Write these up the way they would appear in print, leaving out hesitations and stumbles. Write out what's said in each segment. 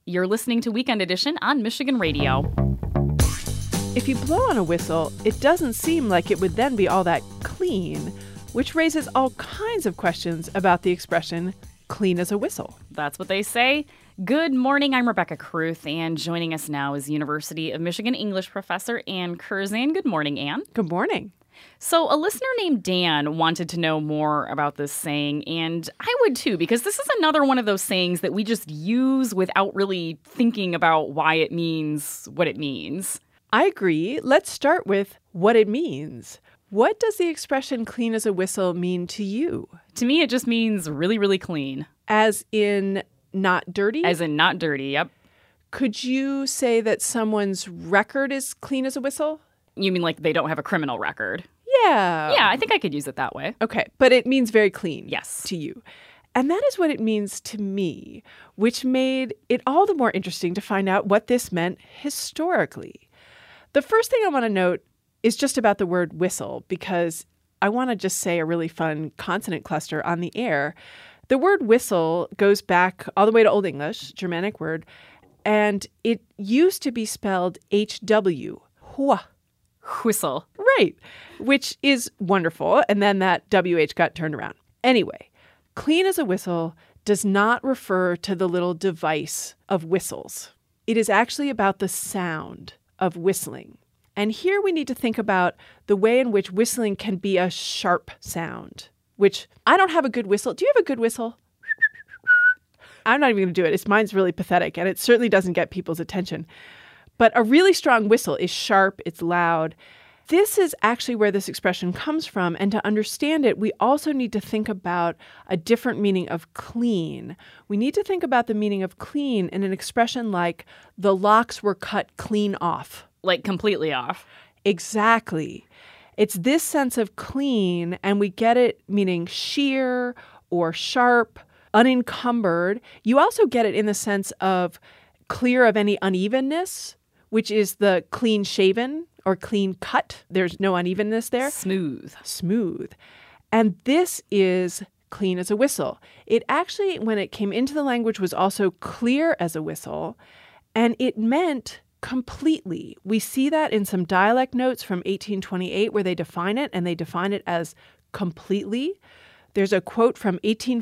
You're listening to Weekend Edition on Michigan Radio. If you blow on a whistle, it doesn't seem like it would then be all that clean, which raises all kinds of questions about the expression clean as a whistle. That's what they say. Good morning, I'm Rebecca Kruth, and joining us now is University of Michigan English professor Ann Curzan. Good morning, Ann. Good morning. So a listener named Dan wanted to know more about this saying, and I would too, because this is another one of those sayings that we just use without really thinking about why it means what it means. I agree. Let's start with what it means. What does the expression clean as a whistle mean to you? To me, it just means really, really clean. As in not dirty? As in not dirty, yep. Could you say that someone's record is clean as a whistle? You mean like they don't have a criminal record? Yeah. Yeah, I think I could use it that way. Okay, but it means very clean. Yes. To you. And that is what it means to me, which made it all the more interesting to find out what this meant historically. The first thing I want to note is just about the word whistle, because I want to just say a really fun consonant cluster on the air. The word whistle goes back all the way to Old English, Germanic word, and it used to be spelled HW, hua. Whistle. Right, which is wonderful. And then that WH got turned around. Anyway, clean as a whistle does not refer to the little device of whistles. It is actually about the sound of whistling. And here we need to think about the way in which whistling can be a sharp sound, which I don't have a good whistle. Do you have a good whistle? I'm not even going to do it. Mine's really pathetic, and it certainly doesn't get people's attention. But a really strong whistle is sharp, it's loud. This is actually where this expression comes from, and to understand it, we also need to think about a different meaning of clean. We need to think about the meaning of clean in an expression like, the locks were cut clean off. Like completely off. Exactly. It's this sense of clean, and we get it meaning sheer or sharp, unencumbered. You also get it in the sense of clear of any unevenness, which is the clean shaven or clean cut. There's no unevenness there. Smooth. Smooth. And this is clean as a whistle. It actually, when it came into the language, was also clear as a whistle, and it meant completely. We see that in some dialect notes from 1828 where they define it, and they define it as completely. There's a quote from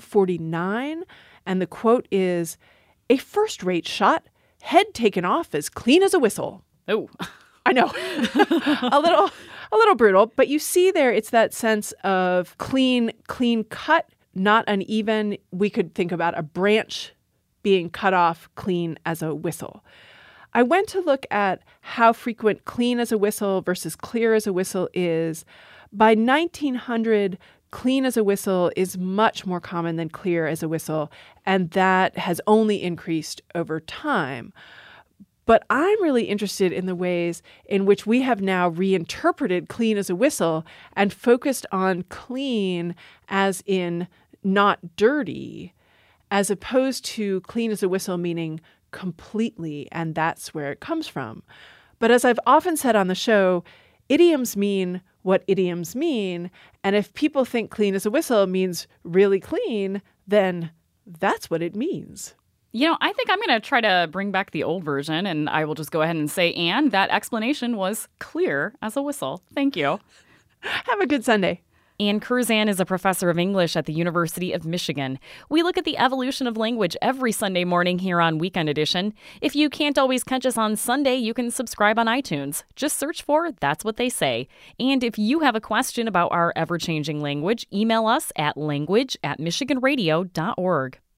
1849, and the quote is, "A first-rate shot, head taken off as clean as a whistle." Oh, I know. a little brutal, but you see there it's that sense of clean cut, not uneven. We could think about a branch being cut off clean as a whistle. I went to look at how frequent clean as a whistle versus clear as a whistle is. By 1900, clean as a whistle is much more common than clear as a whistle, and that has only increased over time. But I'm really interested in the ways in which we have now reinterpreted clean as a whistle and focused on clean as in not dirty, as opposed to clean as a whistle meaning completely, and that's where it comes from. But as I've often said on the show, idioms mean what idioms mean, and if people think clean as a whistle means really clean, then that's what it means. You know, I think I'm going to try to bring back the old version, and I will just go ahead and say, Ann, that explanation was clear as a whistle. Thank you. Have a good Sunday. Ann Curzan is a professor of English at the University of Michigan. We look at the evolution of language every Sunday morning here on Weekend Edition. If you can't always catch us on Sunday, you can subscribe on iTunes. Just search for That's What They Say. And if you have a question about our ever-changing language, email us at language@michiganradio.org.